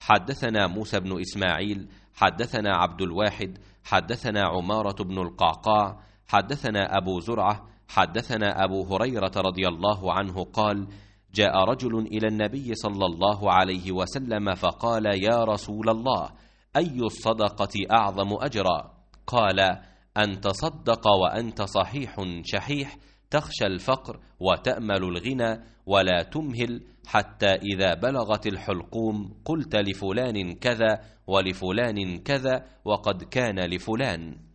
حدثنا موسى بن إسماعيل حدثنا عبد الواحد حدثنا عمارة بن القعقاع حدثنا أبو زرعة حدثنا أبو هريرة رضي الله عنه قال: جاء رجل إلى النبي صلى الله عليه وسلم فقال: يا رسول الله، أي الصدقة أعظم أجرا؟ قال: أن تصدق وأنت صحيح شحيح، تخشى الفقر وتأمل الغنى، ولا تمهل حتى إذا بلغت الحلقوم قلت لفلان كذا ولفلان كذا وقد كان لفلان.